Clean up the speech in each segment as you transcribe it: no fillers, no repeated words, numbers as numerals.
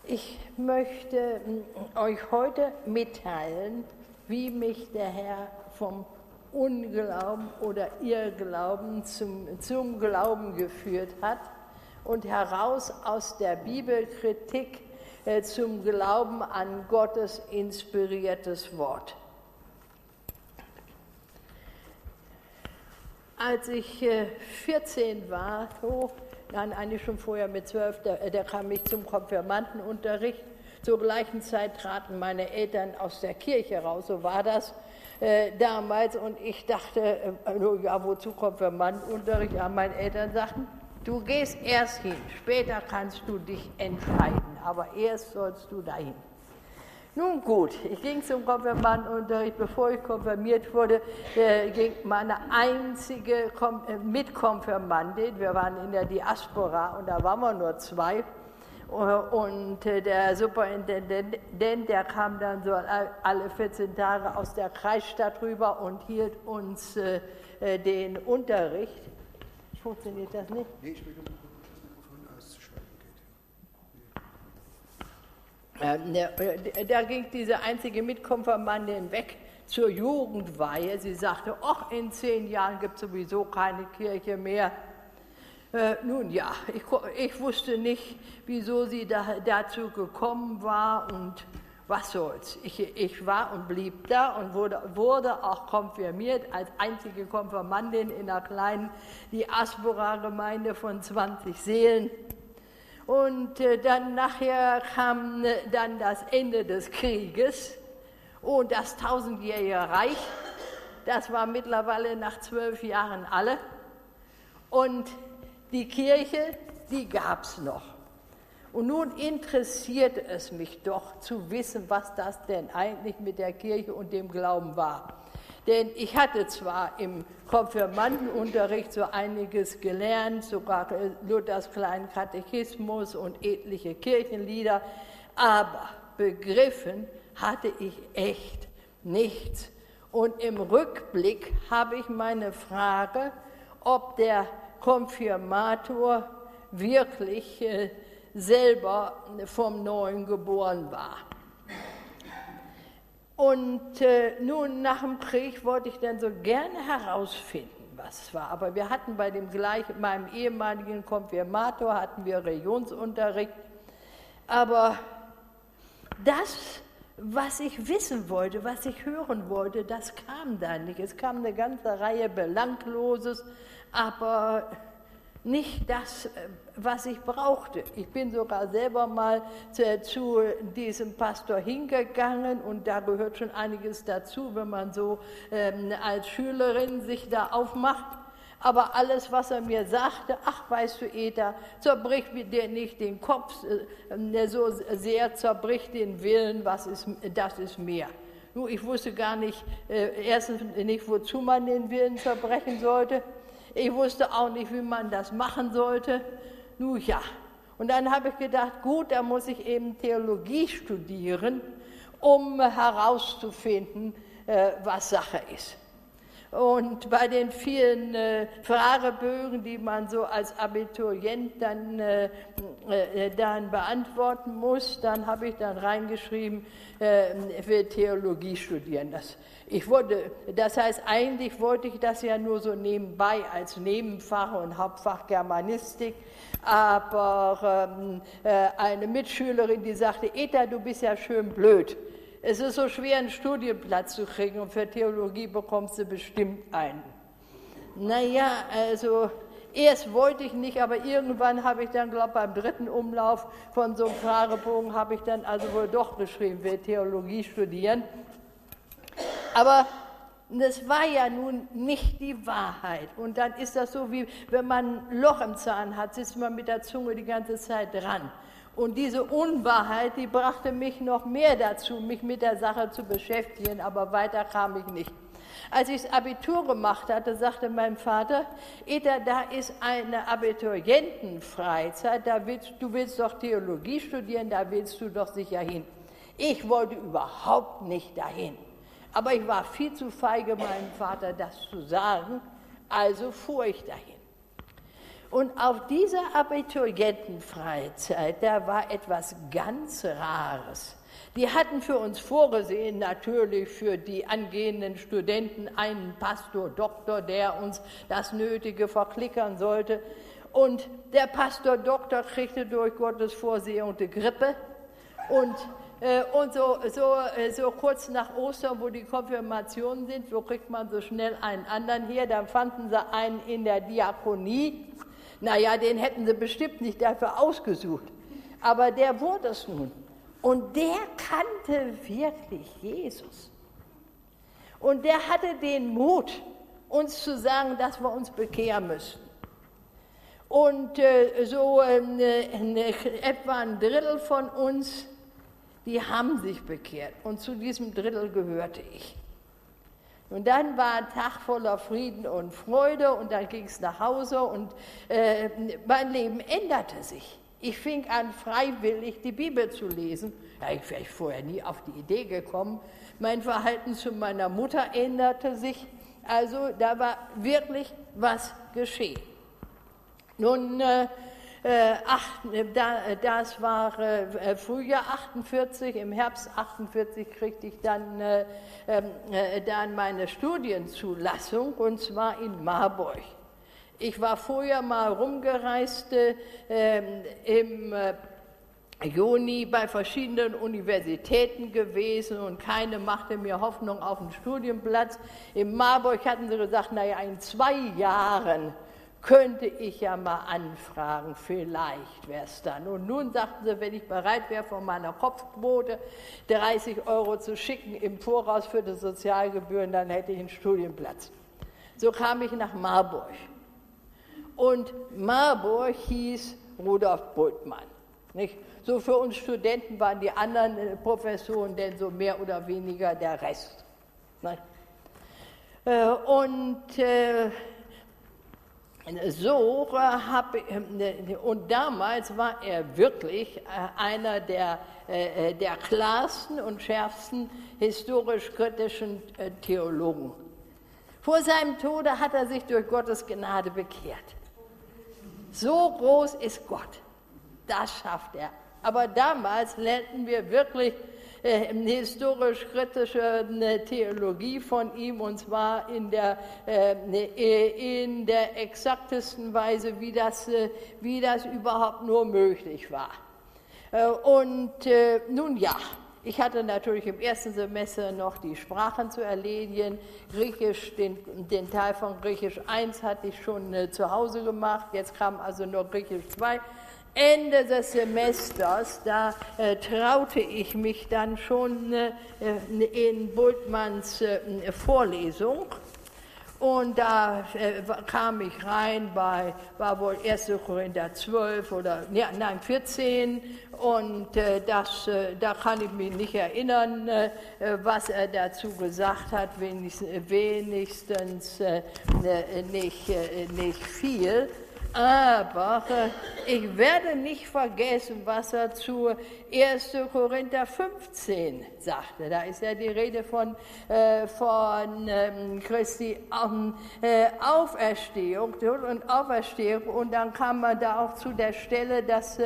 Ich möchte euch heute mitteilen, wie mich der Herr vom Unglauben oder Irrglauben zum Glauben geführt hat und heraus aus der Bibelkritik zum Glauben an Gottes inspiriertes Wort. Als ich 14 war, nein, eigentlich schon vorher mit 12, da kam ich zum Konfirmandenunterricht. Zur gleichen Zeit traten meine Eltern aus der Kirche raus, so war das damals. Und ich dachte, ja, wozu Konfirmandenunterricht? Ja, meine Eltern sagten, du gehst erst hin, später kannst du dich entscheiden, aber erst sollst du dahin. Nun gut, ich ging zum Konfirmandenunterricht. Bevor ich konfirmiert wurde, ging meine einzige Mitkonfirmandin, wir waren in der Diaspora und da waren wir nur zwei. Und der Superintendent, der kam dann so alle 14 Tage aus der Kreisstadt rüber und hielt uns den Unterricht. Funktioniert das nicht? Nee, ich will nur gucken, ob das Mikrofon auszuschalten geht. Da ging diese einzige Mitkonfirmandin weg zur Jugendweihe. Sie sagte, ach, in 10 Jahren gibt es sowieso keine Kirche mehr. Nun ja, ich wusste nicht, wieso sie dazu gekommen war und was soll's. Ich war und blieb da und wurde auch konfirmiert als einzige Konfirmandin in einer kleinen Diaspora-Gemeinde von 20 Seelen. Und dann nachher kam dann das Ende des Krieges und das 1000-jährige Reich. Das war mittlerweile nach 12 Jahren alle. Und die Kirche, die gab es noch. Und nun interessierte es mich doch zu wissen, was das denn eigentlich mit der Kirche und dem Glauben war. Denn ich hatte zwar im Konfirmandenunterricht so einiges gelernt, sogar Luthers kleinen Katechismus und etliche Kirchenlieder, aber begriffen hatte ich echt nichts. Und im Rückblick habe ich meine Frage, ob der Konfirmator wirklich selber vom Neuen geboren war. Und nun nach dem Krieg wollte ich dann so gerne herausfinden, was es war. Aber wir hatten bei meinem ehemaligen Konfirmator hatten wir Religionsunterricht. Aber das, was ich wissen wollte, was ich hören wollte, das kam da nicht. Es kam eine ganze Reihe Belangloses, aber nicht das, was ich brauchte. Ich bin sogar selber mal zu diesem Pastor hingegangen und da gehört schon einiges dazu, wenn man so als Schülerin sich da aufmacht. Aber alles, was er mir sagte, ach, weißt du, Eta, zerbrich dir nicht den Kopf so sehr, zerbrich den Willen, das ist mehr. Nun, ich wusste gar nicht, erstens nicht, wozu man den Willen zerbrechen sollte. Ich wusste auch nicht, wie man das machen sollte. Nun ja, und dann habe ich gedacht, gut, da muss ich eben Theologie studieren, um herauszufinden, was Sache ist. Und bei den vielen Fragebögen, die man so als Abiturient dann beantworten muss, dann habe ich dann reingeschrieben, ich will Theologie studieren. Das heißt, eigentlich wollte ich das ja nur so nebenbei als Nebenfach und Hauptfach Germanistik, aber eine Mitschülerin, die sagte, Eta, du bist ja schön blöd. Es ist so schwer, einen Studienplatz zu kriegen und für Theologie bekommst du bestimmt einen. Naja, also erst wollte ich nicht, aber irgendwann habe ich dann, glaube ich, beim 3. Umlauf von so einem Fragebogen habe ich dann also wohl doch geschrieben, will Theologie studieren. Aber das war ja nun nicht die Wahrheit. Und dann ist das so, wie wenn man ein Loch im Zahn hat, sitzt man mit der Zunge die ganze Zeit dran. Und diese Unwahrheit, die brachte mich noch mehr dazu, mich mit der Sache zu beschäftigen, aber weiter kam ich nicht. Als ich das Abitur gemacht hatte, sagte mein Vater, Eta, da ist eine Abiturientenfreizeit, du willst doch Theologie studieren, da willst du doch sicher hin. Ich wollte überhaupt nicht dahin. Aber ich war viel zu feige, meinem Vater das zu sagen, also fuhr ich dahin. Und auf dieser Abiturientenfreizeit, da war etwas ganz Rares. Die hatten für uns vorgesehen, natürlich für die angehenden Studenten, einen Pastor, Doktor, der uns das Nötige verklickern sollte. Und der Pastor, Doktor kriegte durch Gottes Vorsehung die Grippe. Und so kurz nach Ostern, wo die Konfirmationen sind, wo kriegt man so schnell einen anderen her? Dann fanden sie einen in der Diakonie. Naja, den hätten sie bestimmt nicht dafür ausgesucht. Aber der wurde es nun. Und der kannte wirklich Jesus. Und der hatte den Mut, uns zu sagen, dass wir uns bekehren müssen. Und etwa ein Drittel von uns, die haben sich bekehrt. Und zu diesem Drittel gehörte ich. Und dann war ein Tag voller Frieden und Freude und dann ging es nach Hause und mein Leben änderte sich. Ich fing an, freiwillig die Bibel zu lesen. Ja, ich wäre vorher nie auf die Idee gekommen. Mein Verhalten zu meiner Mutter änderte sich. Also da war wirklich was geschehen. Nun, das war Frühjahr 48, im Herbst 48 kriegte ich dann meine Studienzulassung, und zwar in Marburg. Ich war vorher mal rumgereist im Juni bei verschiedenen Universitäten gewesen und keine machte mir Hoffnung auf einen Studienplatz. In Marburg hatten sie gesagt, naja, in 2 Jahren könnte ich ja mal anfragen, vielleicht wäre es dann. Und nun sagten sie, wenn ich bereit wäre, von meiner Kopfquote 30 € zu schicken im Voraus für die Sozialgebühren, dann hätte ich einen Studienplatz. So kam ich nach Marburg. Und Marburg hieß Rudolf Bultmann. Nicht? So für uns Studenten waren die anderen Professoren denn so mehr oder weniger der Rest. Nicht? Und damals war er wirklich einer der klarsten und schärfsten historisch-kritischen Theologen. Vor seinem Tode hat er sich durch Gottes Gnade bekehrt. So groß ist Gott, das schafft er. Aber damals lernten wir wirklich historisch-kritische Theologie von ihm, und zwar in der exaktesten Weise, wie das überhaupt nur möglich war. Nun ja, ich hatte natürlich im ersten Semester noch die Sprachen zu erledigen. Griechisch, den Teil von Griechisch 1 hatte ich schon zu Hause gemacht, jetzt kam also nur Griechisch 2. Ende des Semesters, da traute ich mich dann schon in Bultmanns Vorlesung. Und da kam ich rein war wohl 1. Korinther 12 oder, 14. Und da kann ich mich nicht erinnern, was er dazu gesagt hat, wenigstens nicht viel. Aber ich werde nicht vergessen, was er zu 1. Korinther 15 sagte. Da ist ja die Rede von Christi Auferstehung und Auferstehung. Und dann kam man da auch zu der Stelle, dass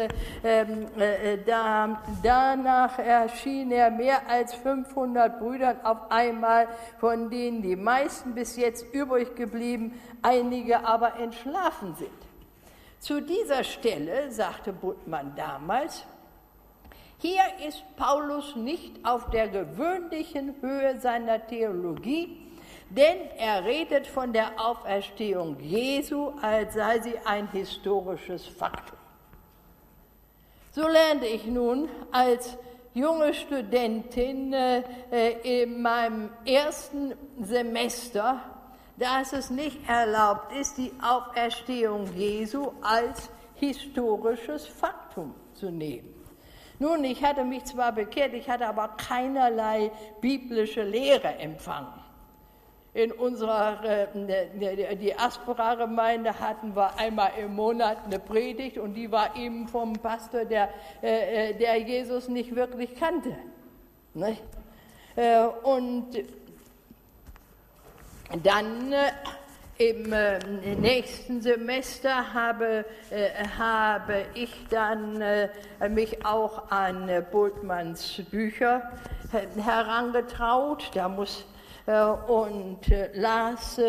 danach erschien er mehr als 500 Brüdern auf einmal, von denen die meisten bis jetzt übrig geblieben, einige aber entschlafen sind. Zu dieser Stelle sagte Bultmann damals, hier ist Paulus nicht auf der gewöhnlichen Höhe seiner Theologie, denn er redet von der Auferstehung Jesu, als sei sie ein historisches Faktum. So lernte ich nun als junge Studentin in meinem ersten Semester, dass es nicht erlaubt ist, die Auferstehung Jesu als historisches Faktum zu nehmen. Nun, ich hatte mich zwar bekehrt, ich hatte aber keinerlei biblische Lehre empfangen. In unserer, die Aspera-Gemeinde hatten wir einmal im Monat eine Predigt und die war eben vom Pastor, der Jesus nicht wirklich kannte. Nicht? Und dann Im nächsten Semester habe ich dann mich auch an Bultmanns Bücher herangetraut und las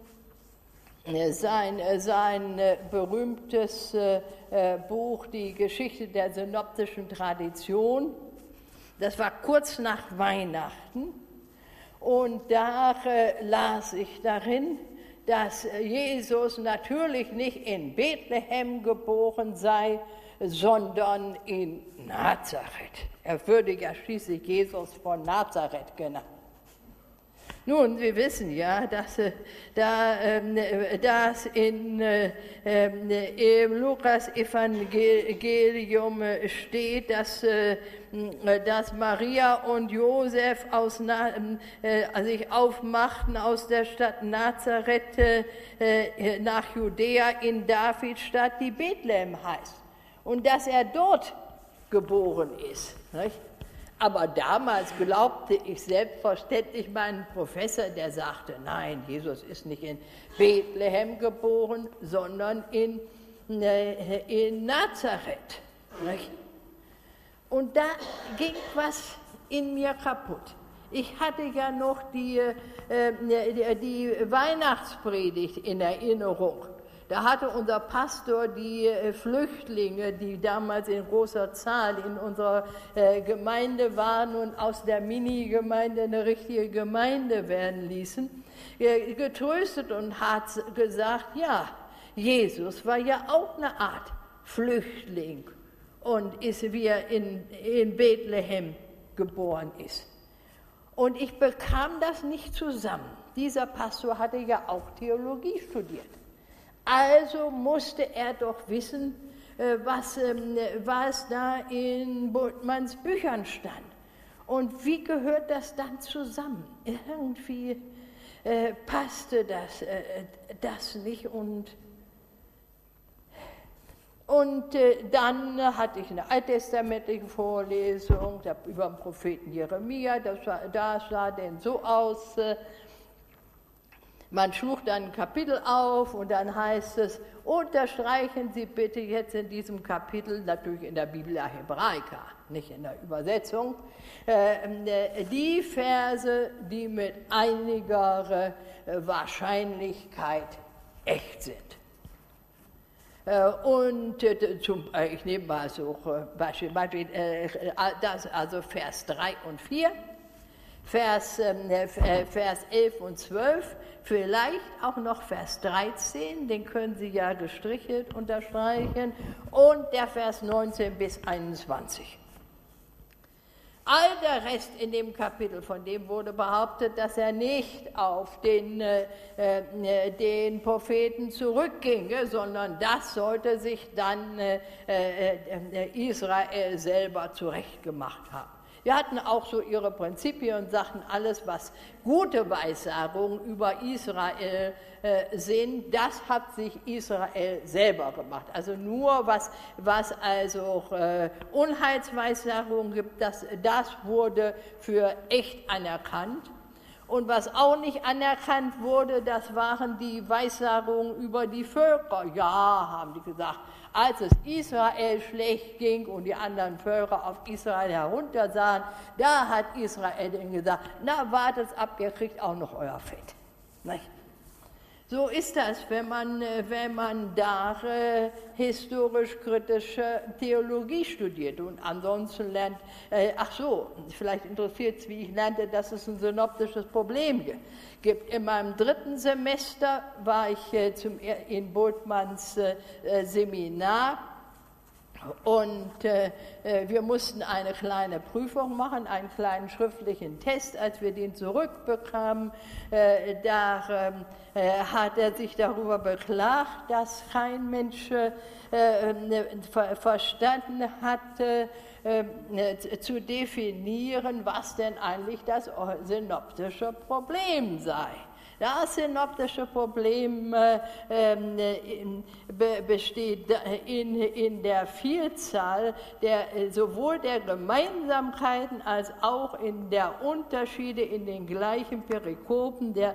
sein berühmtes Buch, die Geschichte der synoptischen Tradition. Das war kurz nach Weihnachten und da las ich darin, dass Jesus natürlich nicht in Bethlehem geboren sei, sondern in Nazareth. Er würde ja schließlich Jesus von Nazareth genannt. Nun, wir wissen ja, dass im Lukas-Evangelium steht, dass Maria und Josef sich aufmachten aus der Stadt Nazareth nach Judäa in Davidstadt, die Bethlehem heißt. Und dass er dort geboren ist. Nicht? Aber damals glaubte ich selbstverständlich meinen Professor, der sagte, nein, Jesus ist nicht in Bethlehem geboren, sondern in Nazareth. Nicht? Und da ging was in mir kaputt. Ich hatte ja noch die Weihnachtspredigt in Erinnerung. Da hatte unser Pastor die Flüchtlinge, die damals in großer Zahl in unserer Gemeinde waren und aus der Mini-Gemeinde eine richtige Gemeinde werden ließen, getröstet und hat gesagt, ja, Jesus war ja auch eine Art Flüchtling und ist, wie er in Bethlehem geboren ist. Und ich bekam das nicht zusammen. Dieser Pastor hatte ja auch Theologie studiert. Also musste er doch wissen, was da in Bultmanns Büchern stand. Und wie gehört das dann zusammen? Irgendwie passte das nicht. Und dann hatte ich eine alttestamentliche Vorlesung über den Propheten Jeremia. Das sah denn so aus. Man schlug dann ein Kapitel auf und dann heißt es, unterstreichen Sie bitte jetzt in diesem Kapitel, natürlich in der Biblia Hebraica, nicht in der Übersetzung, die Verse, die mit einiger Wahrscheinlichkeit echt sind. Ich nehme mal so Beispiel, also Vers 3 und 4. Vers 11 und 12, vielleicht auch noch Vers 13, den können Sie ja gestrichelt unterstreichen, und der Vers 19 bis 21. All der Rest in dem Kapitel, von dem wurde behauptet, dass er nicht auf den Propheten zurückginge, sondern das sollte sich dann Israel selber zurechtgemacht haben. Wir hatten auch so ihre Prinzipien und sagten, alles, was gute Weissagungen über Israel sind, das hat sich Israel selber gemacht. Also nur, was also Unheilsweissagungen gibt, das wurde für echt anerkannt. Und was auch nicht anerkannt wurde, das waren die Weissagungen über die Völker. Ja, haben die gesagt, als es Israel schlecht ging und die anderen Völker auf Israel heruntersahen, da hat Israel denen gesagt, na wartet ab, ihr kriegt auch noch euer Fett. Nicht? So ist das, wenn man da historisch-kritische Theologie studiert und ansonsten lernt, vielleicht interessiert es, wie ich lernte, dass es ein synoptisches Problem gibt. In meinem 3. Semester war ich in Bultmanns Seminar und wir mussten eine kleine Prüfung machen, einen kleinen schriftlichen Test. Als wir den zurückbekamen, hat er sich darüber beklagt, dass kein Mensch verstanden hatte, zu definieren, was denn eigentlich das synoptische Problem sei. Das synoptische Problem besteht in der Vielzahl sowohl der Gemeinsamkeiten als auch in der Unterschiede in den gleichen Perikopen der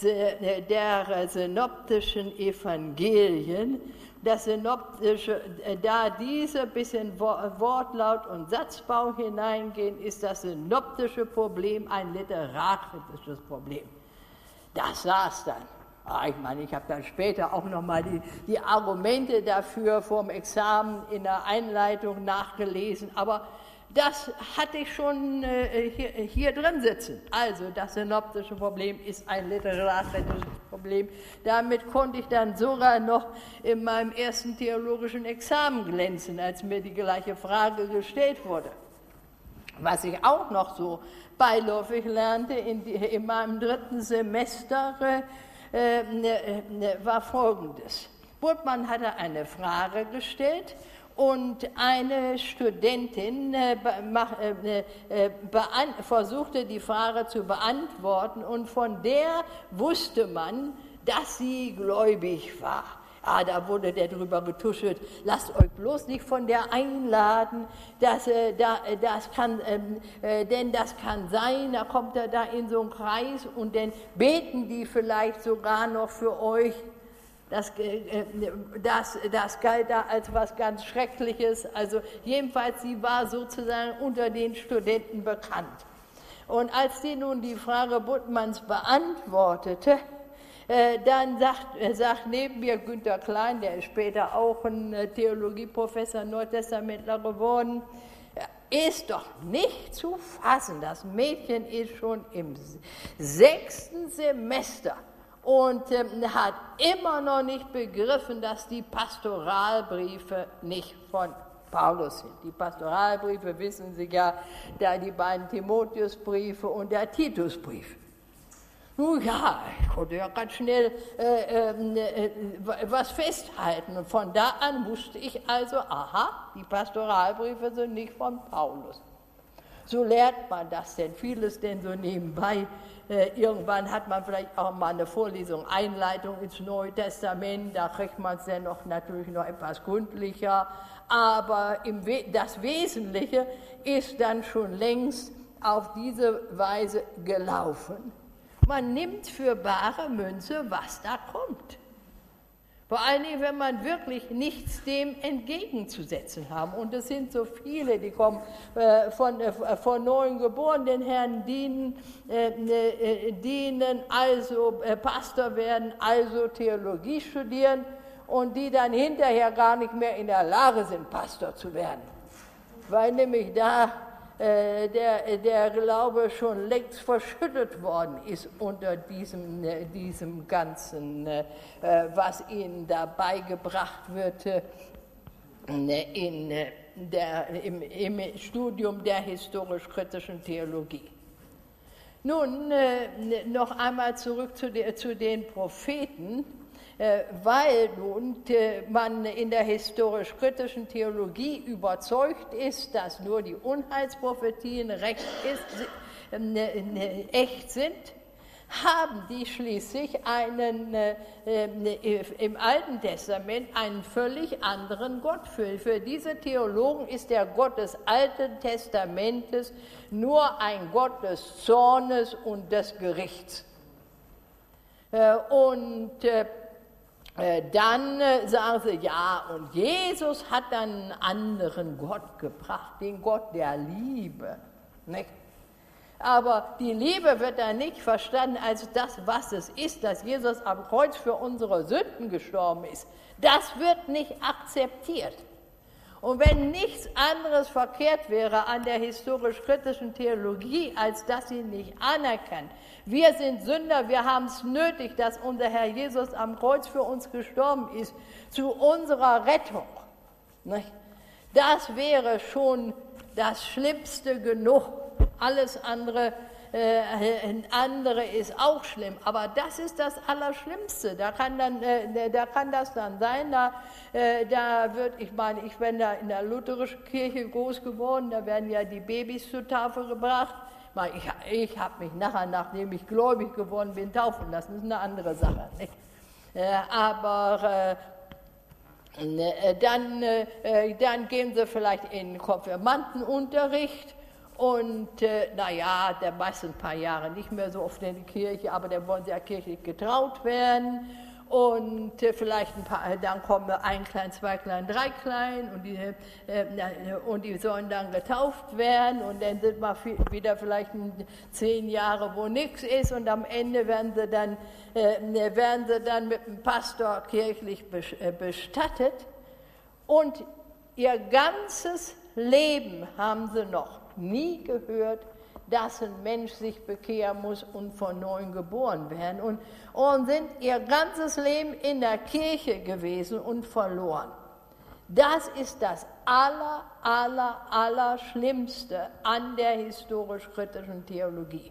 synoptischen Evangelien. Das Synoptische, da diese bis in Wortlaut und Satzbau hineingehen, ist das synoptische Problem ein literarisches Problem. Das saß dann. Ich meine, ich habe dann später auch nochmal die Argumente dafür vom Examen in der Einleitung nachgelesen, aber das hatte ich schon hier drin sitzen. Also das synoptische Problem ist ein literarisches Problem. Damit konnte ich dann sogar noch in meinem ersten theologischen Examen glänzen, als mir die gleiche Frage gestellt wurde. Was ich auch noch so beiläufig lernte in meinem 3. Semester, war Folgendes. Bultmann hatte eine Frage gestellt und eine Studentin versuchte die Frage zu beantworten und von der wusste man, dass sie gläubig war. Da wurde der drüber getuschelt, lasst euch bloß nicht von der einladen, denn das kann sein, da kommt er da in so einen Kreis und dann beten die vielleicht sogar noch für euch. Das galt da als was ganz Schreckliches, also jedenfalls sie war sozusagen unter den Studenten bekannt. Und als sie nun die Frage Bultmanns beantwortete, dann sagt neben mir Günter Klein, der ist später auch ein Theologieprofessor, Neutestamentler geworden, ist doch nicht zu fassen, das Mädchen ist schon im 6. Semester und hat immer noch nicht begriffen, dass die Pastoralbriefe nicht von Paulus sind. Die Pastoralbriefe, wissen Sie ja, da die beiden Timotheusbriefe und der Titusbrief. Nun ja, ich konnte ja ganz schnell was festhalten. Und von da an wusste ich also, aha, die Pastoralbriefe sind nicht von Paulus. So lernt man das denn, vieles denn so nebenbei. Irgendwann hat man vielleicht auch mal eine Vorlesung, Einleitung ins Neue Testament, da kriegt man es dann natürlich noch etwas gründlicher. Aber das Wesentliche ist dann schon längst auf diese Weise gelaufen. Man nimmt für bare Münze, was da kommt. Vor allen Dingen, wenn man wirklich nichts dem entgegenzusetzen haben. Und es sind so viele, die kommen von neuen geborenen Herren, dienen, also Pastor werden, also Theologie studieren und die dann hinterher gar nicht mehr in der Lage sind, Pastor zu werden. Weil nämlich da der Glaube schon längst verschüttet worden ist unter diesem Ganzen, was ihnen da beigebracht wird im Studium der historisch-kritischen Theologie. Nun noch einmal zurück zu den Propheten. Weil nun man in der historisch-kritischen Theologie überzeugt ist, dass nur die Unheilsprophetien echt sind, haben die schließlich im Alten Testament einen völlig anderen Gott. Für diese Theologen ist der Gott des Alten Testamentes nur ein Gott des Zornes und des Gerichts. Dann sagen sie, ja, und Jesus hat dann einen anderen Gott gebracht, den Gott der Liebe. Nicht? Aber die Liebe wird da nicht verstanden als das, was es ist, dass Jesus am Kreuz für unsere Sünden gestorben ist. Das wird nicht akzeptiert. Und wenn nichts anderes verkehrt wäre an der historisch-kritischen Theologie, als dass sie nicht anerkennt, wir sind Sünder, wir haben es nötig, dass unser Herr Jesus am Kreuz für uns gestorben ist, zu unserer Rettung. Das wäre schon das Schlimmste genug. Alles andere ist auch schlimm, aber das ist das Allerschlimmste. Da kann das dann sein, ich bin da in der lutherischen Kirche groß geworden, da werden ja die Babys zur Tafel gebracht. Ich habe mich nachher, nachdem ich gläubig geworden bin, taufen lassen. Das ist eine andere Sache. Nicht? Aber dann gehen sie vielleicht in Konfirmandenunterricht und naja, der meist ein paar Jahre nicht mehr so oft in die Kirche, aber dann wollen sie ja kirchlich getraut werden und vielleicht dann kommen ein Klein, zwei Klein, drei Klein und die sollen dann getauft werden und dann sind wir wieder vielleicht 10 Jahre, wo nichts ist und am Ende werden sie dann mit dem Pastor kirchlich bestattet und ihr ganzes Leben haben sie noch nie gehört, dass ein Mensch sich bekehren muss und von neuem geboren werden und sind ihr ganzes Leben in der Kirche gewesen und verloren. Das ist das Allerschlimmste an der historisch-kritischen Theologie.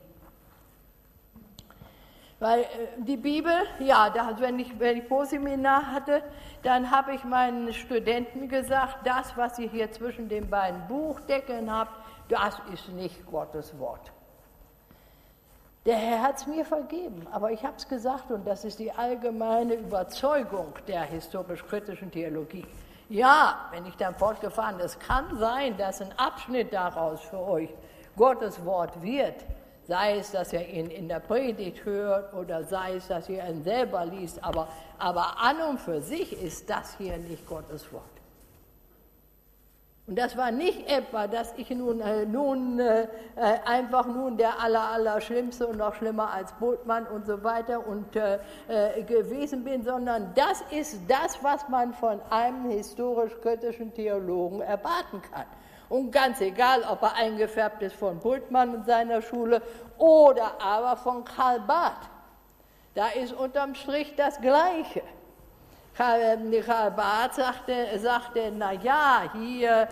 Weil die Bibel, ja, wenn ich Proseminar hatte, dann habe ich meinen Studenten gesagt, das, was ihr hier zwischen den beiden Buchdeckeln habt, das ist nicht Gottes Wort. Der Herr hat es mir vergeben, aber ich habe es gesagt und das ist die allgemeine Überzeugung der historisch-kritischen Theologie. Ja, wenn ich dann fortgefahren, es kann sein, dass ein Abschnitt daraus für euch Gottes Wort wird, sei es, dass ihr ihn in der Predigt hört oder sei es, dass ihr ihn selber liest, aber an und für sich ist das hier nicht Gottes Wort. Und das war nicht etwa, dass ich einfach der Allerschlimmste und noch schlimmer als Bultmann und so weiter gewesen bin, sondern das ist das, was man von einem historisch-kritischen Theologen erwarten kann. Und ganz egal, ob er eingefärbt ist von Bultmann und seiner Schule oder aber von Karl Barth. Da ist unterm Strich das Gleiche. Karl Barth sagte, naja, hier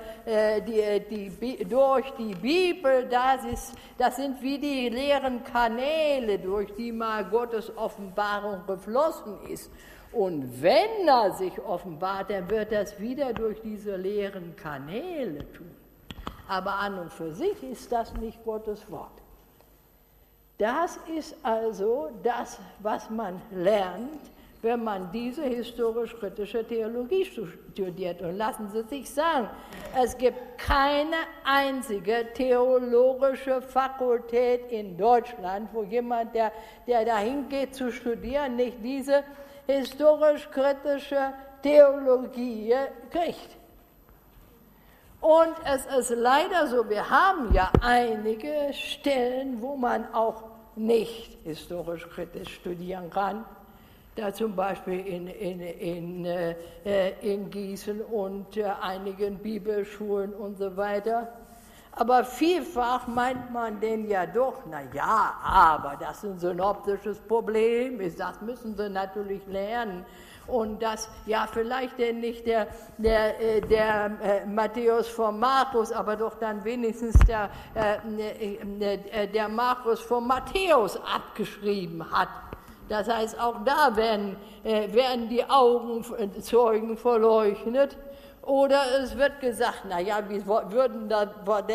durch die Bibel, das sind wie die leeren Kanäle, durch die mal Gottes Offenbarung geflossen ist. Und wenn er sich offenbart, dann wird er es wieder durch diese leeren Kanäle tun. Aber an und für sich ist das nicht Gottes Wort. Das ist also das, was man lernt, wenn man diese historisch-kritische Theologie studiert. Und lassen Sie sich sagen, es gibt keine einzige theologische Fakultät in Deutschland, wo jemand, der dahin geht zu studieren, nicht diese historisch-kritische Theologie kriegt. Und es ist leider so, wir haben ja einige Stellen, wo man auch nicht historisch-kritisch studieren kann. Da zum Beispiel in Gießen und einigen Bibelschulen und so weiter. Aber vielfach meint man denn ja doch, na ja, aber das ist ein synoptisches Problem, das müssen sie natürlich lernen. Und das, ja, vielleicht denn nicht der Matthäus von Markus, aber doch dann wenigstens der Markus von Matthäus abgeschrieben hat. Das heißt, auch da werden die Augenzeugen verleugnet. Oder es wird gesagt, naja, wir würden da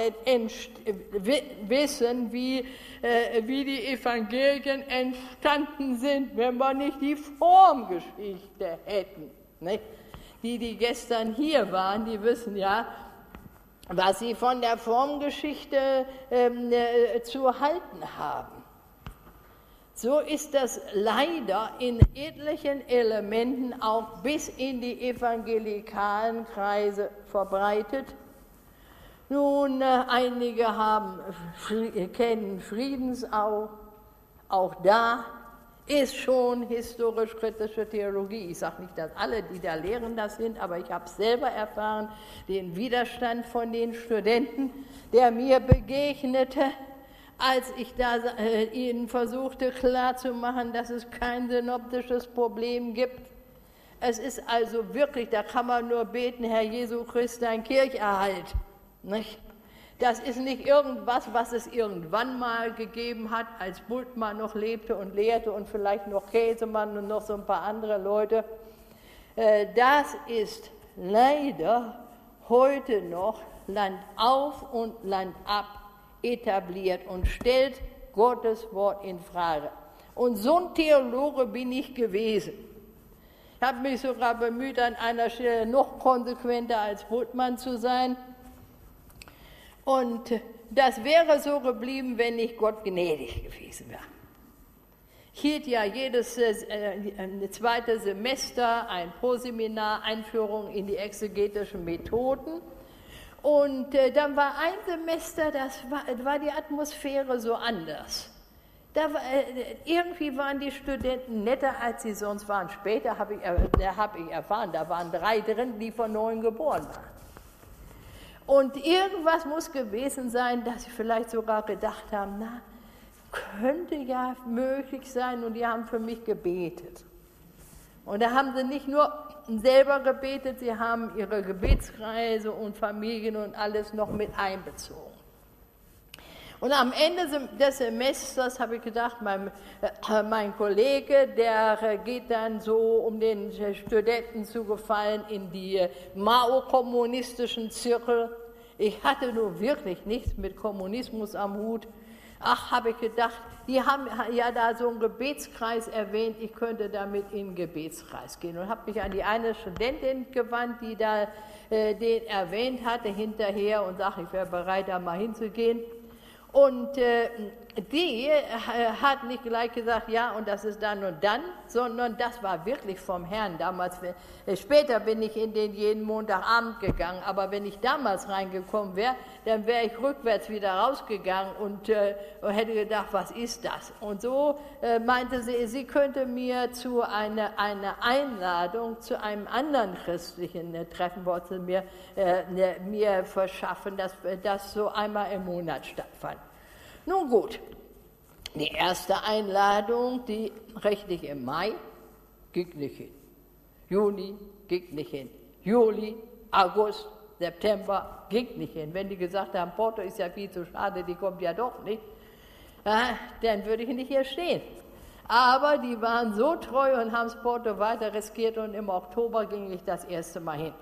wissen, wie die Evangelien entstanden sind, wenn wir nicht die Formgeschichte hätten. Nicht? Die gestern hier waren, die wissen ja, was sie von der Formgeschichte zu halten haben. So ist das leider in etlichen Elementen auch bis in die evangelikalen Kreise verbreitet. Nun, einige kennen Friedensau, auch da ist schon historisch-kritische Theologie. Ich sage nicht, dass alle, die da lehren, das sind, aber ich habe selber erfahren, den Widerstand von den Studenten, der mir begegnete, als ich da ihnen versuchte klarzumachen, dass es kein synoptisches Problem gibt. Es ist also wirklich, da kann man nur beten, Herr Jesu Christ, dein Kircherhalt. Nicht? Das ist nicht irgendwas, was es irgendwann mal gegeben hat, als Bultmann noch lebte und lehrte und vielleicht noch Käsemann und noch so ein paar andere Leute. Das ist leider heute noch Land auf und Land ab etabliert und stellt Gottes Wort in Frage. Und so ein Theologe bin ich gewesen. Ich habe mich sogar bemüht, an einer Stelle noch konsequenter als Bultmann zu sein. Und das wäre so geblieben, wenn nicht Gott gnädig gewesen wäre. Ich hielt ja jedes zweite Semester ein Proseminar, Einführung in die exegetischen Methoden. Und dann war ein Semester, das war die Atmosphäre so anders. Irgendwie waren die Studenten netter, als sie sonst waren. Später habe ich erfahren, da waren 3 drin, die von 9 geboren waren. Und irgendwas muss gewesen sein, dass sie vielleicht sogar gedacht haben, na, könnte ja möglich sein, und die haben für mich gebetet. Und da haben sie nicht nur selber gebetet, sie haben ihre Gebetskreise und Familien und alles noch mit einbezogen. Und am Ende des Semesters habe ich gedacht, mein Kollege, der geht dann so, um den Studenten zu gefallen, in die Mao-kommunistischen Zirkel. Ich hatte nur wirklich nichts mit Kommunismus am Hut. Ach, habe ich gedacht, die haben ja da so einen Gebetskreis erwähnt, ich könnte damit in den Gebetskreis gehen. Und habe mich an die eine Studentin gewandt, die da den erwähnt hatte hinterher, und sagte, ich wäre bereit, da mal hinzugehen. Und die hat nicht gleich gesagt, ja, und das ist dann und dann, sondern das war wirklich vom Herrn damals. Später bin ich in den jeden Montagabend gegangen, aber wenn ich damals reingekommen wäre, dann wäre ich rückwärts wieder rausgegangen und hätte gedacht, was ist das? Und so meinte sie, sie könnte mir zu einer Einladung zu einem anderen christlichen Treffen, wollte sie mir verschaffen, das so einmal im Monat stattfand. Nun gut, die erste Einladung, die rechtlich im Mai, ging nicht hin. Juni ging nicht hin. Juli, August, September ging nicht hin. Wenn die gesagt haben, Porto ist ja viel zu schade, die kommt ja doch nicht, dann würde ich nicht hier stehen. Aber die waren so treu und haben das Porto weiter riskiert, und im Oktober ging ich das erste Mal hin.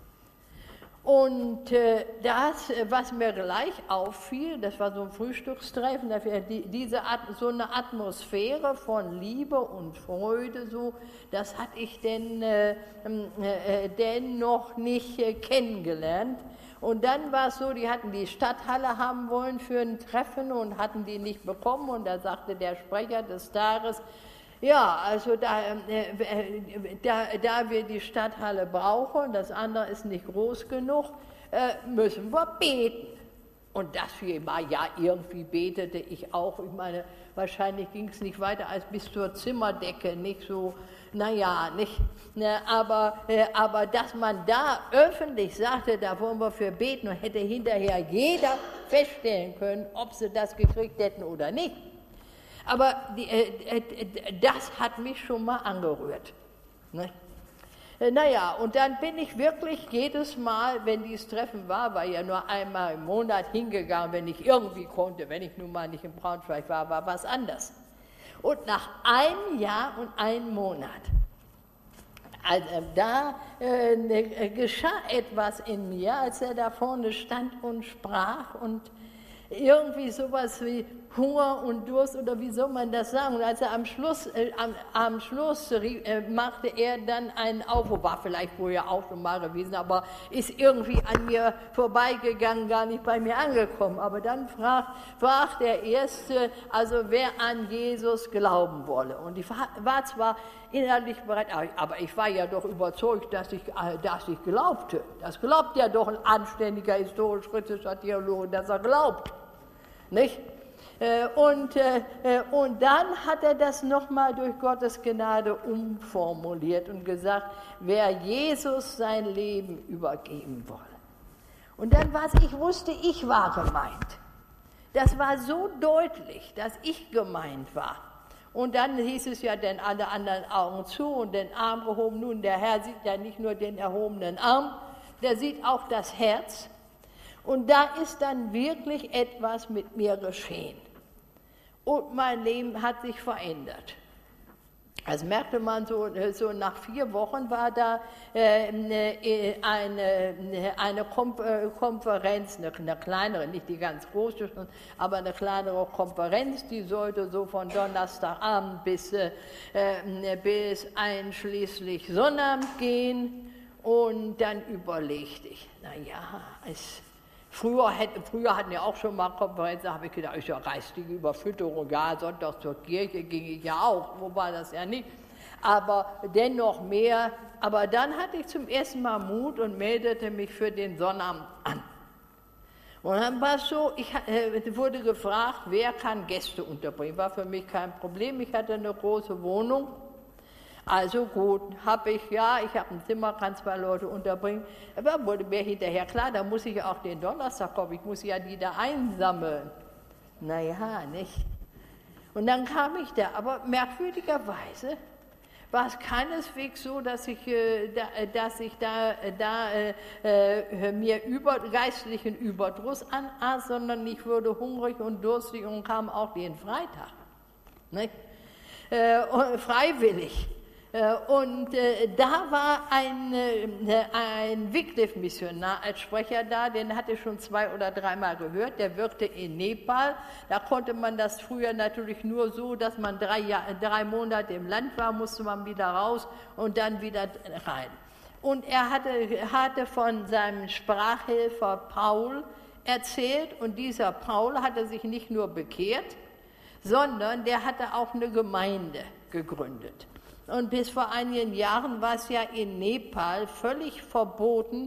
Und das, was mir gleich auffiel, das war so ein Frühstückstreffen, so eine Atmosphäre von Liebe und Freude, so, das hatte ich denn noch nicht kennengelernt. Und dann war es so, die hatten die Stadthalle haben wollen für ein Treffen und hatten die nicht bekommen. Und da sagte der Sprecher des Tages, ja, also da wir die Stadthalle brauchen, das andere ist nicht groß genug, müssen wir beten. Und das war ja, irgendwie betete ich auch. Ich meine, wahrscheinlich ging es nicht weiter als bis zur Zimmerdecke, nicht so, naja, nicht. Ne, aber dass man da öffentlich sagte, da wollen wir für beten, und hätte hinterher jeder feststellen können, ob sie das gekriegt hätten oder nicht. Aber das hat mich schon mal angerührt. Ne? Naja, und dann bin ich wirklich jedes Mal, wenn dieses Treffen war ja nur einmal im Monat hingegangen, wenn ich irgendwie konnte, wenn ich nun mal nicht in Braunschweig war was anders. Und nach einem Jahr und einem Monat, da geschah etwas in mir, als er da vorne stand und sprach, und irgendwie sowas wie Hunger und Durst, oder wie soll man das sagen? Und als er am Schluss machte er dann einen Aufruf, war vielleicht wohl ja auch schon mal gewesen, aber ist irgendwie an mir vorbeigegangen, gar nicht bei mir angekommen. Aber dann fragt der Erste, also wer an Jesus glauben wolle. Und ich war zwar innerlich bereit, aber ich war ja doch überzeugt, dass ich glaubte. Das glaubt ja doch ein anständiger, historisch-kritischer Theologe, dass er glaubt. Nicht? Und dann hat er das nochmal durch Gottes Gnade umformuliert und gesagt, wer Jesus sein Leben übergeben wolle. Und dann ich wusste, ich war gemeint. Das war so deutlich, dass ich gemeint war. Und dann hieß es ja, denn alle anderen Augen zu und den Arm gehoben. Nun, der Herr sieht ja nicht nur den erhobenen Arm, der sieht auch das Herz. Und da ist dann wirklich etwas mit mir geschehen. Und mein Leben hat sich verändert. Das merkte man so nach 4 Wochen war da eine Konferenz, eine kleinere, nicht die ganz große, aber eine kleinere Konferenz, die sollte so von Donnerstagabend bis einschließlich Sonnabend gehen. Und dann überlegte ich, naja, früher hatten wir auch schon mal Konferenzen, da habe ich gedacht, ist ja geistige Überfütterung, ja, Sonntag zur Kirche ging ich ja auch, wo war das ja nicht, aber dennoch mehr. Aber dann hatte ich zum ersten Mal Mut und meldete mich für den Sonnabend an. Und dann war es so, ich wurde gefragt, wer kann Gäste unterbringen, war für mich kein Problem, ich hatte eine große Wohnung. Also gut, ich habe ein Zimmer, kann 2 Leute unterbringen, aber wurde mir hinterher klar, da muss ich auch den Donnerstag kommen, ich muss ja die da einsammeln. Naja, nicht. Und dann kam ich da, aber merkwürdigerweise war es keineswegs so, dass ich mir geistlichen Überdruss anas, sondern ich wurde hungrig und durstig und kam auch den Freitag. Nicht? Freiwillig. Und da war ein Wycliffe-Missionar als Sprecher da, den hatte ich schon 2 oder 3 Mal gehört, der wirkte in Nepal. Da konnte man das früher natürlich nur so, dass man 3 Monate im Land war, musste man wieder raus und dann wieder rein. Und er hatte von seinem Sprachhelfer Paul erzählt und dieser Paul hatte sich nicht nur bekehrt, sondern der hatte auch eine Gemeinde gegründet. Und bis vor einigen Jahren war es ja in Nepal völlig verboten,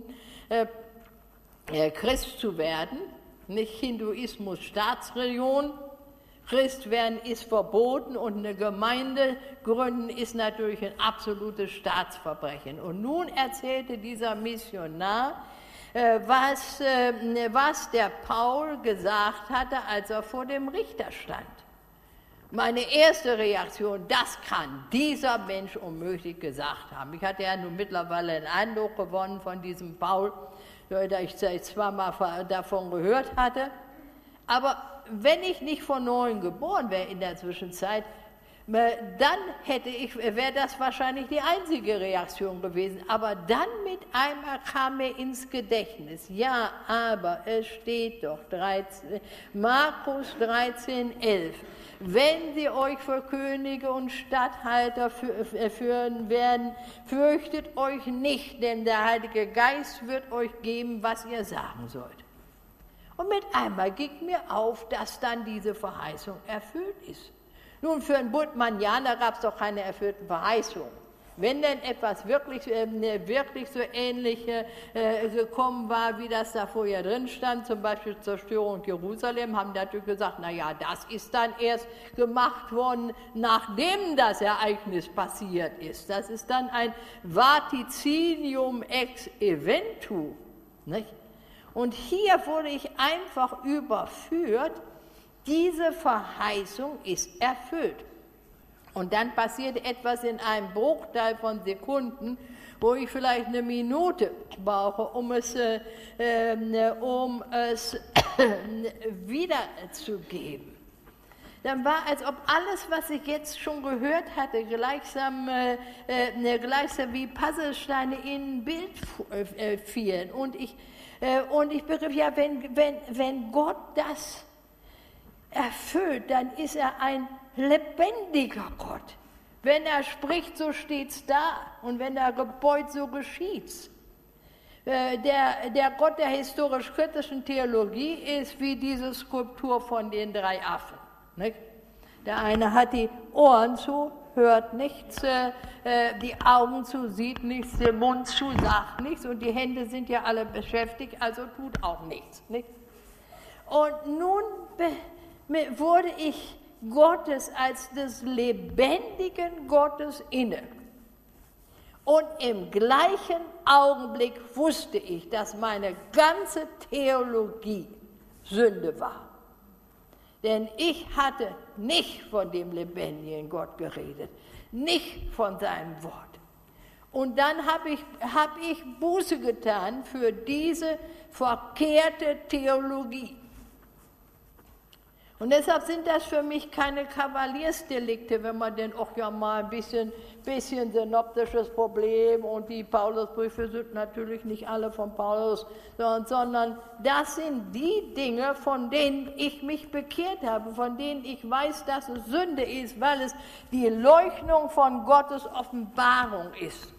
Christ zu werden. Nicht Hinduismus Staatsreligion, Christ werden ist verboten und eine Gemeinde gründen ist natürlich ein absolutes Staatsverbrechen. Und nun erzählte dieser Missionar, was der Paul gesagt hatte, als er vor dem Richter stand. Meine erste Reaktion, das kann dieser Mensch unmöglich gesagt haben. Ich hatte ja nun mittlerweile einen Eindruck gewonnen von diesem Paul, da ich zwar mal davon gehört hatte, aber wenn ich nicht von neuem geboren wäre in der Zwischenzeit, dann wäre das wahrscheinlich die einzige Reaktion gewesen. Aber dann mit einmal kam mir ins Gedächtnis, ja, aber es steht doch, Markus 13,11, wenn sie euch für Könige und Statthalter führen werden, fürchtet euch nicht, denn der Heilige Geist wird euch geben, was ihr sagen sollt. Und mit einmal ging mir auf, dass dann diese Verheißung erfüllt ist. Nun, für einen Bultmannianer gab es doch keine erfüllten Verheißungen. Wenn denn etwas wirklich so ähnlich gekommen war, wie das da vorher drin stand, zum Beispiel Zerstörung Jerusalem, haben die natürlich gesagt, naja, das ist dann erst gemacht worden, nachdem das Ereignis passiert ist. Das ist dann ein Vaticinium ex eventu. Nicht? Und hier wurde ich einfach überführt, diese Verheißung ist erfüllt. Und dann passiert etwas in einem Bruchteil von Sekunden, wo ich vielleicht eine Minute brauche, um es wiederzugeben. Dann war, als ob alles, was ich jetzt schon gehört hatte, gleichsam wie Puzzlesteine in ein Bild fielen. Und ich begriff, ja, wenn Gott das erfüllt, dann ist er ein lebendiger Gott. Wenn er spricht, so steht's da. Und wenn er gebeut, so geschieht's. Der Gott der historisch-kritischen Theologie ist wie diese Skulptur von den 3 Affen. Nicht? Der eine hat die Ohren zu, hört nichts, die Augen zu, sieht nichts, der Mund zu, sagt nichts und die Hände sind ja alle beschäftigt, also tut auch nichts. Nicht? Und nun wurde ich Gottes als des lebendigen Gottes inne. Und im gleichen Augenblick wusste ich, dass meine ganze Theologie Sünde war. Denn ich hatte nicht von dem lebendigen Gott geredet, nicht von seinem Wort. Und dann habe ich Buße getan für diese verkehrte Theologie. Und deshalb sind das für mich keine Kavaliersdelikte, wenn man denn auch ja mal ein bisschen synoptisches Problem und die Paulusbriefe sind natürlich nicht alle von Paulus, sondern das sind die Dinge, von denen ich mich bekehrt habe, von denen ich weiß, dass es Sünde ist, weil es die Leuchtung von Gottes Offenbarung ist.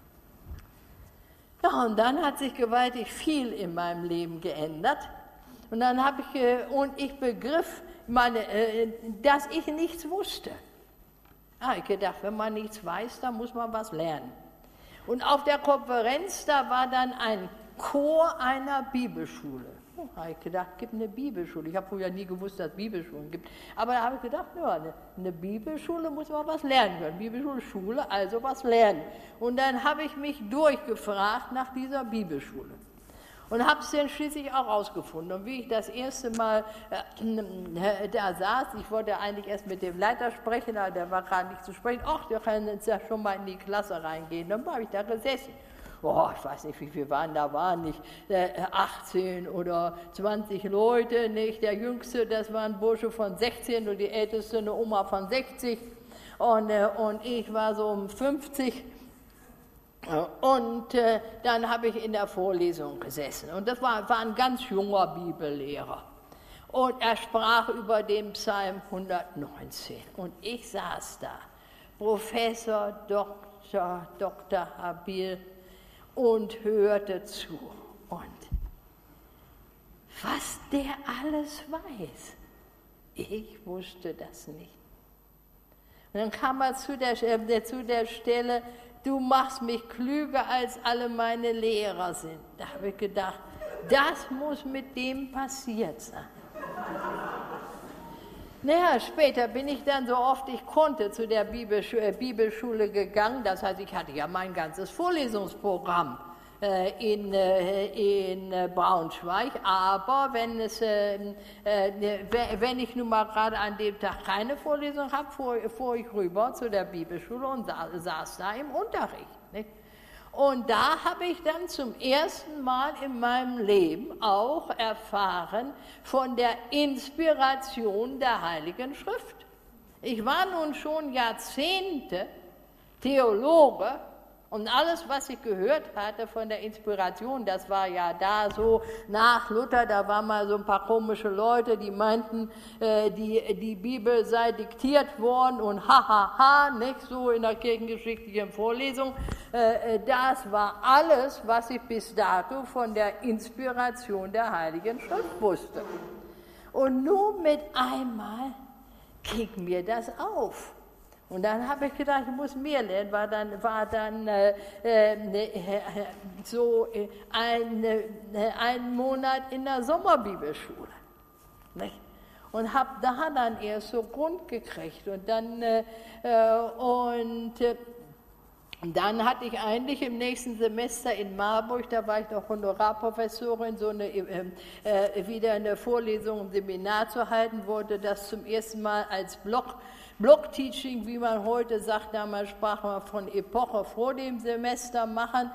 Ja, und dann hat sich gewaltig viel in meinem Leben geändert. Und dann ich begriff, dass ich nichts wusste. Ich gedacht, wenn man nichts weiß, dann muss man was lernen. Und auf der Konferenz, da war dann ein Chor einer Bibelschule. Habe ich gedacht, es gibt eine Bibelschule. Ich habe früher nie gewusst, dass es Bibelschulen gibt. Aber da habe ich gedacht, ja, eine Bibelschule muss man was lernen können. Bibelschule, Schule, also was lernen. Und dann habe ich mich durchgefragt nach dieser Bibelschule. Und habe es dann schließlich auch rausgefunden. Und wie ich das erste Mal da saß, ich wollte eigentlich erst mit dem Leiter sprechen, aber der war gerade nicht zu sprechen. Ach, wir können jetzt ja schon mal in die Klasse reingehen. Dann habe ich da gesessen. Oh, ich weiß nicht, wie viele waren nicht 18 oder 20 Leute, nicht? Der Jüngste, das war ein Bursche von 16 und die Älteste eine Oma von 60 und ich war so um 50. Und dann habe ich in der Vorlesung gesessen und das war ein ganz junger Bibellehrer und er sprach über den Psalm 119 und ich saß da, Professor, Dr. Habil und hörte zu und was der alles weiß, ich wusste das nicht. Und dann kam er zu der Stelle, du machst mich klüger als alle meine Lehrer sind. Da habe ich gedacht, das muss mit dem passiert sein. Naja, später bin ich dann so oft ich konnte zu der Bibelschule gegangen. Das heißt, ich hatte ja mein ganzes Vorlesungsprogramm in Braunschweig. Aber wenn ich nun mal gerade an dem Tag keine Vorlesung habe, fuhr ich rüber zu der Bibelschule und saß da im Unterricht. Nicht? Und da habe ich dann zum ersten Mal in meinem Leben auch erfahren von der Inspiration der Heiligen Schrift. Ich war nun schon Jahrzehnte Theologe und alles, was ich gehört hatte von der Inspiration, das war ja da so nach Luther, da waren mal so ein paar komische Leute, die meinten, die Bibel sei diktiert worden und nicht so in der kirchengeschichtlichen Vorlesung. Das war alles, was ich bis dato von der Inspiration der Heiligen Schrift wusste. Und nur mit einmal ging mir das auf. Und dann habe ich gedacht, ich muss mehr lernen, war dann so ein Monat in der Sommerbibelschule. Nicht? Und habe da dann erst so Grund gekriegt. Und dann hatte ich eigentlich im nächsten Semester in Marburg, da war ich noch Honorarprofessorin, wieder eine Vorlesung im Seminar zu halten, wollte das zum ersten Mal als Block-Teaching, wie man heute sagt, damals sprach man von Epoche vor dem Semester machen.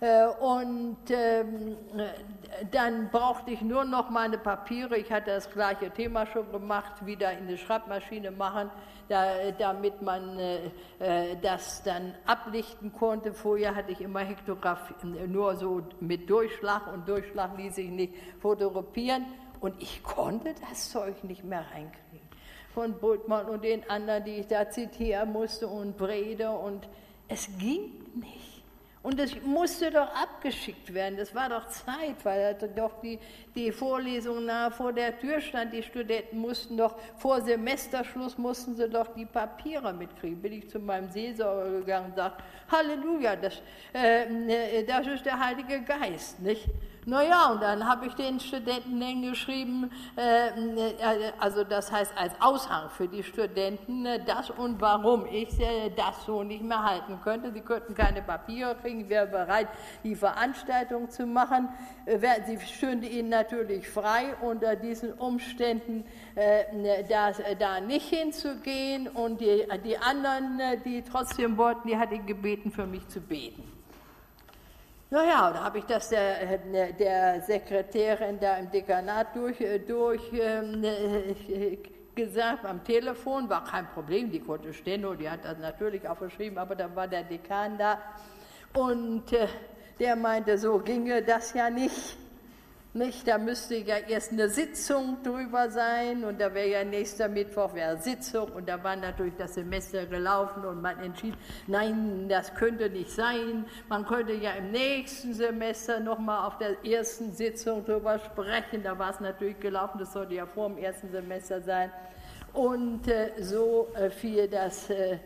Dann brauchte ich nur noch meine Papiere, ich hatte das gleiche Thema schon gemacht, wieder in die Schreibmaschine machen, damit man das dann ablichten konnte. Vorher hatte ich immer Hektografie, nur so mit Durchschlag und Durchschlag ließ ich nicht fotografieren und ich konnte das Zeug nicht mehr reinkriegen. Von Bultmann und den anderen, die ich da zitieren musste und Brede und es ging nicht. Und es musste doch abgeschickt werden, das war doch Zeit, weil doch die Vorlesung nahe vor der Tür stand, die Studenten mussten doch, vor Semesterschluss mussten sie doch die Papiere mitkriegen. Bin ich zu meinem Seelsorger gegangen und sagte, Halleluja, das ist der Heilige Geist, nicht? Naja, und dann habe ich den Studenten dann geschrieben, also das heißt als Aushang für die Studenten, das und warum ich das so nicht mehr halten könnte. Sie könnten keine Papiere kriegen, ich wäre bereit, die Veranstaltung zu machen. Sie stünde ihnen natürlich frei, unter diesen Umständen da nicht hinzugehen. Und die anderen, die trotzdem wollten, die hatte ich gebeten, für mich zu beten. Naja, da habe ich das der Sekretärin da im Dekanat gesagt am Telefon, war kein Problem, die konnte Steno, die hat das natürlich auch geschrieben, aber dann war der Dekan da und der meinte, so ginge das ja nicht. Da müsste ja erst eine Sitzung drüber sein und da wäre ja nächster Mittwoch wäre Sitzung und da war natürlich das Semester gelaufen und man entschied, nein, das könnte nicht sein. Man könnte ja im nächsten Semester nochmal auf der ersten Sitzung drüber sprechen. Da war es natürlich gelaufen, das sollte ja vor dem ersten Semester sein. Und so fiel das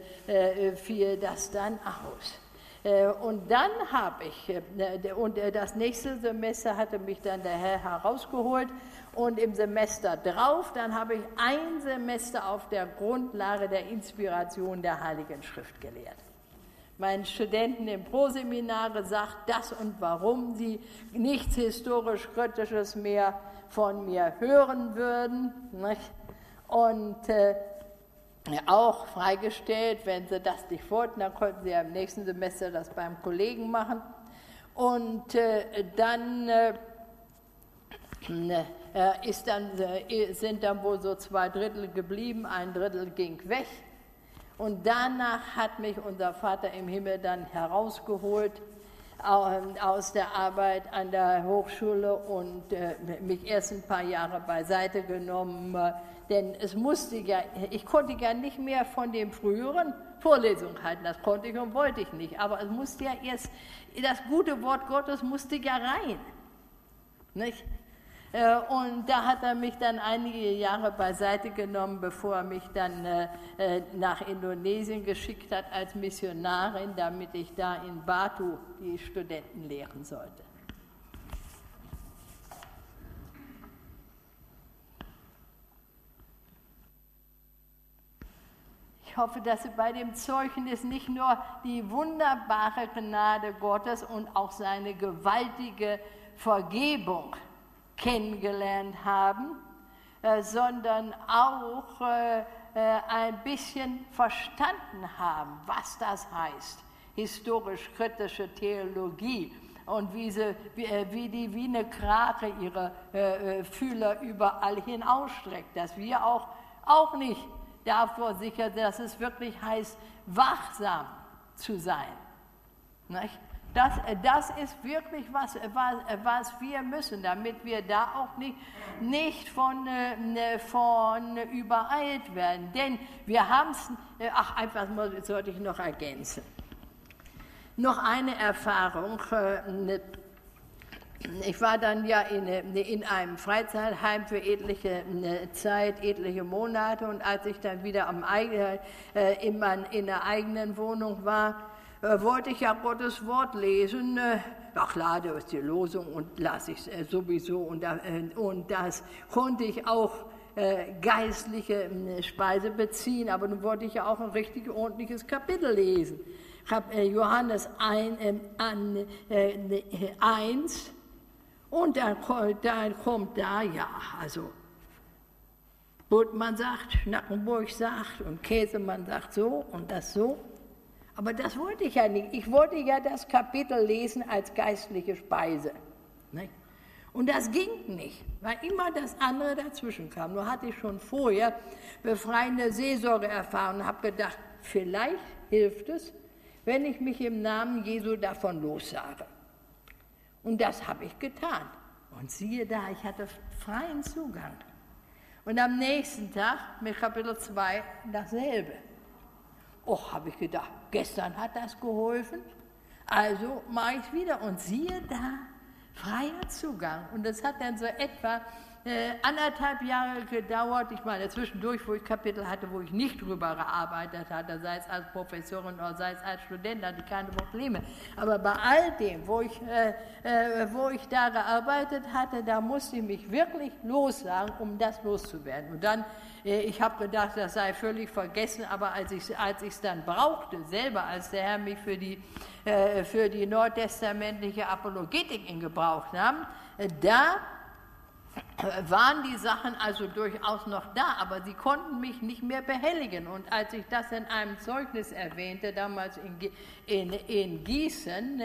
dann aus. Und dann habe ich, und das nächste Semester hatte mich dann der Herr herausgeholt und im Semester drauf, dann habe ich ein Semester auf der Grundlage der Inspiration der Heiligen Schrift gelehrt. Meinen Studenten im Proseminar gesagt, das und warum sie nichts historisch-kritisches mehr von mir hören würden. Nicht? Und auch freigestellt, wenn sie das nicht wollten, dann konnten sie ja im nächsten Semester das beim Kollegen machen. Und dann sind dann wohl so 2/3 geblieben, 1/3 ging weg. Und danach hat mich unser Vater im Himmel dann herausgeholt aus der Arbeit an der Hochschule und mich erst ein paar Jahre beiseite genommen, denn es musste ja, ich konnte ja nicht mehr von dem früheren Vorlesungen halten, das konnte ich und wollte ich nicht, aber es musste ja erst, das gute Wort Gottes musste ja rein, nicht? Und da hat er mich dann einige Jahre beiseite genommen, bevor er mich dann nach Indonesien geschickt hat als Missionarin, damit ich da in Batu die Studenten lehren sollte. Ich hoffe, dass Sie bei dem Zeugnis nicht nur die wunderbare Gnade Gottes und auch seine gewaltige Vergebung kennengelernt haben, sondern auch ein bisschen verstanden haben, was das heißt, historisch-kritische Theologie und wie die wie eine Krake ihre Fühler überall hin ausstreckt, dass wir auch nicht davor sicher, dass es wirklich heißt, wachsam zu sein. Nicht? Das ist wirklich was wir müssen, damit wir da auch nicht von übereilt werden. Denn wir haben es, einfach mal sollte ich noch ergänzen. Noch eine Erfahrung. Ich war dann ja in einem Freizeitheim für etliche Zeit, etliche Monate und als ich dann wieder in der eigenen Wohnung war, wollte ich ja Gottes Wort lesen. Ja klar, da ist die Losung und las ich sowieso und das konnte ich auch geistliche Speise beziehen, aber nun wollte ich ja auch ein richtig ordentliches Kapitel lesen. Ich habe Johannes 1 und dann kommt da, ja, also Bultmann sagt, Nackenburg sagt und Käsemann sagt so und das so. Aber das wollte ich ja nicht. Ich wollte ja das Kapitel lesen als geistliche Speise. Nicht? Und das ging nicht, weil immer das andere dazwischen kam. Nur hatte ich schon vorher befreiende Seelsorge erfahren und habe gedacht, vielleicht hilft es, wenn ich mich im Namen Jesu davon lossage. Und das habe ich getan. Und siehe da, ich hatte freien Zugang. Und am nächsten Tag mit Kapitel 2 dasselbe. Och, habe ich gedacht, gestern hat das geholfen, also mache ich es wieder. Und siehe da, freier Zugang. Und das hat dann so etwa 1,5 Jahre gedauert. Ich meine, zwischendurch, wo ich Kapitel hatte, wo ich nicht drüber gearbeitet hatte, sei es als Professorin oder sei es als Student, hatte ich keine Probleme. Aber bei all dem, wo ich da gearbeitet hatte, da musste ich mich wirklich lossagen, um das loszuwerden. Und dann, ich habe gedacht, das sei völlig vergessen, aber als ich es dann brauchte, selber, als der Herr mich für die neutestamentliche Apologetik in Gebrauch nahm, da waren die Sachen also durchaus noch da, aber sie konnten mich nicht mehr behelligen. Und als ich das in einem Zeugnis erwähnte, damals in Gießen,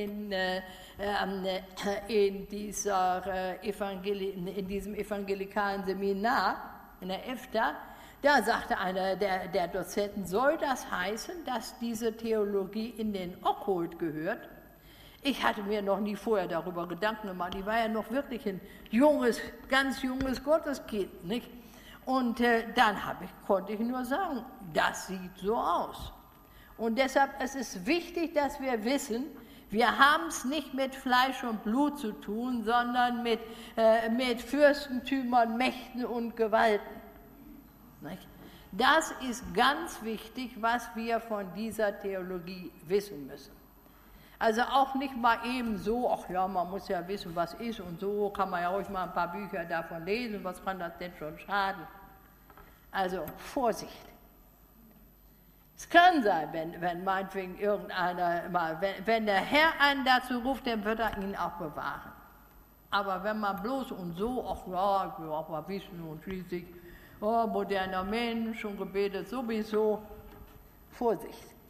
in diesem evangelikalen Seminar, in der EFTA, Da sagte einer der Dozenten, soll das heißen, dass diese Theologie in den Okkult gehört? Ich hatte mir noch nie vorher darüber Gedanken gemacht. Ich war ja noch wirklich ein ganz junges Gotteskind, nicht? Und dann konnte ich nur sagen, das sieht so aus. Und deshalb ist es wichtig, dass wir wissen, wir haben es nicht mit Fleisch und Blut zu tun, sondern mit Fürstentümern, Mächten und Gewalten. Nicht? Das ist ganz wichtig, was wir von dieser Theologie wissen müssen. Also auch nicht mal eben so, ach ja, man muss ja wissen, was ist und so, kann man ja ruhig mal ein paar Bücher davon lesen, was kann das denn schon schaden? Also Vorsicht. Es kann sein, wenn meinetwegen irgendeiner mal, wenn der Herr einen dazu ruft, dann wird er ihn auch bewahren. Aber wenn man bloß und so, ach ja, ich will auch mal wissen und schließlich, oh, moderner Mensch und Gebete sowieso, Vorsicht.